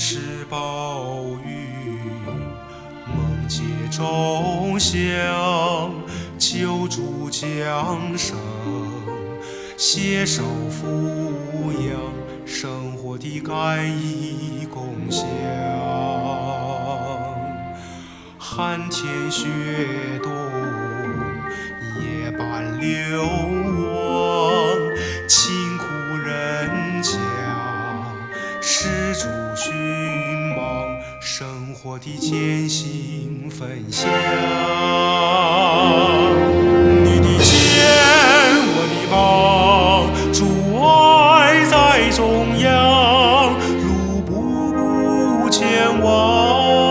是宝玉，梦界中香，救助江生，携手抚养，生活的甘饴共享。寒天雪冬，夜半流亡，清苦人家，施主寻忙，生活的艰辛分享。你的肩，我的膀，主爱在中央，路步步前往。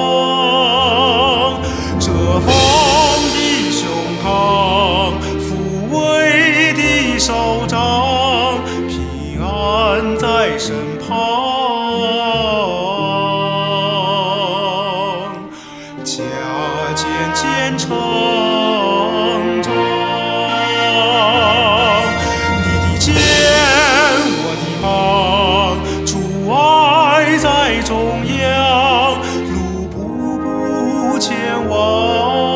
遮风的胸膛，抚慰的手掌，平安在身旁。家渐渐成长，你的肩，我的膀，主爱在中央，路步步前往。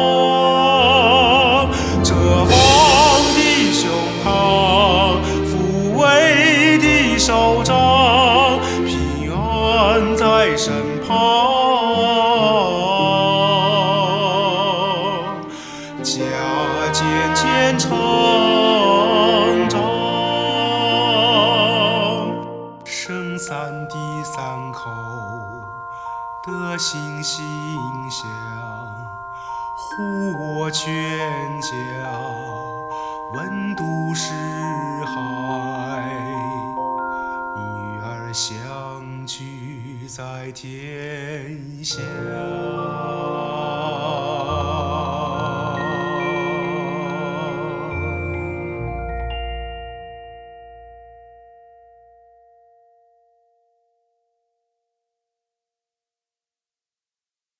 遮风的胸膛，抚慰的手掌，平安在身旁。家渐渐成长，生散的三口得心馨香，护我全家温度是海，与儿相聚在天下。